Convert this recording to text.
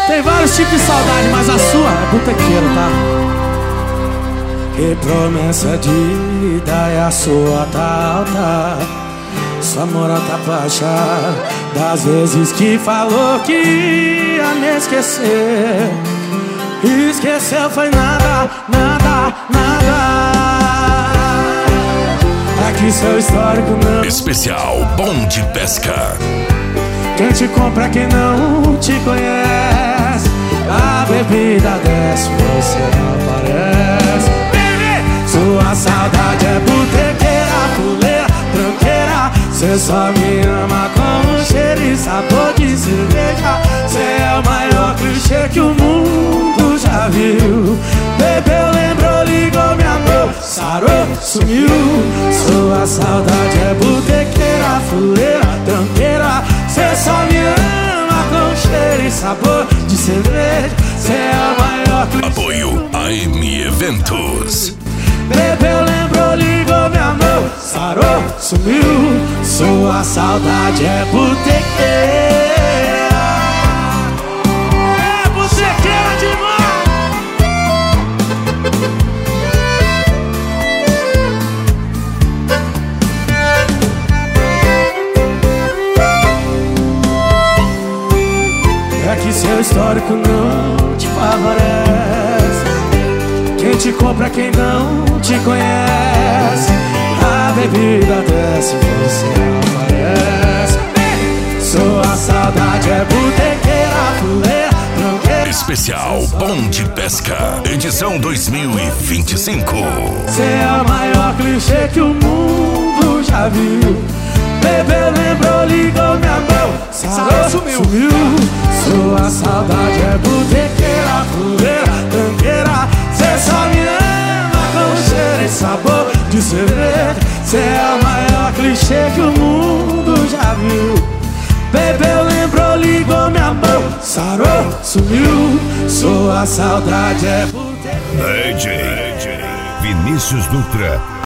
Tem vários tipos de saudade, mas a sua é botequeiro, tá? Que promessa de vida é a sua tá. Sua moral tá baixa das vezes que falou que ia me esquecer. Esqueceu foi nada. Aqui seu histórico não. Especial Bom de Pesca. Quem te compra, quem não te conhece. A bebida desce, você aparece. Baby! Sua saudade é botequeira, fuleira, tranqueira. Cê só me ama com cheiro e sabor de cerveja. Cê é o maior clichê que o mundo já viu. Bebeu, lembrou, ligou, me amou, sarou, sumiu. Sua saudade é botequeira, fuleira, tranqueira. Cê só me ama com cheiro e sabor de cerveja. Cê é o maior clichê. Apoio AM Eventos. Bebeu, lembrou, ligou, me amou, sarou, sumiu. Sua saudade é botequeira. É botequeira demais. É que seu histórico não te favorece. Quem te compra, quem não te conhece. A bebida desce, você aparece. Sua saudade é botequeira, fuleira, tranqueira. Especial Bom de Pesca, edição 2025. Cê é o maior clichê que o mundo já viu. Bebeu, lembrou, ligou, me amou, sarou, sumiu. Sua saudade é botequeira, fuleira, tranqueira. Cê só me ama com cheiro e sabor de cerveja. Cê é o maior clichê que o mundo já viu. Bebeu, lembrou, ligou, me amou, sarou, sumiu. Sua saudade é botequeira. DJ Vinícius Dutra.